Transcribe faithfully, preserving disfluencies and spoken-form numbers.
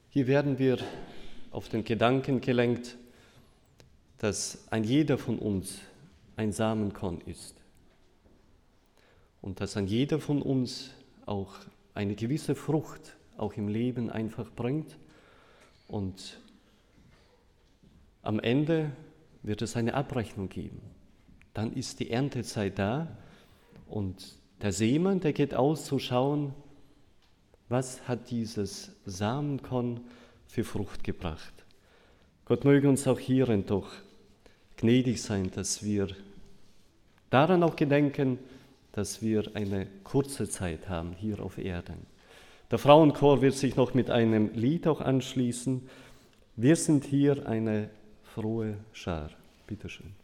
Hier werden wir auf den Gedanken gelenkt, dass ein jeder von uns ein Samenkorn ist und dass ein jeder von uns auch eine gewisse Frucht auch im Leben einfach bringt und am Ende wird es eine Abrechnung geben. Dann ist die Erntezeit da und der Seemann, der geht aus zu schauen, was hat dieses Samenkorn für Frucht gebracht. Gott möge uns auch hierin doch gnädig sein, dass wir daran auch gedenken, dass wir eine kurze Zeit haben hier auf Erden. Der Frauenchor wird sich noch mit einem Lied auch anschließen. Wir sind hier eine frohe Schar. Bitte schön.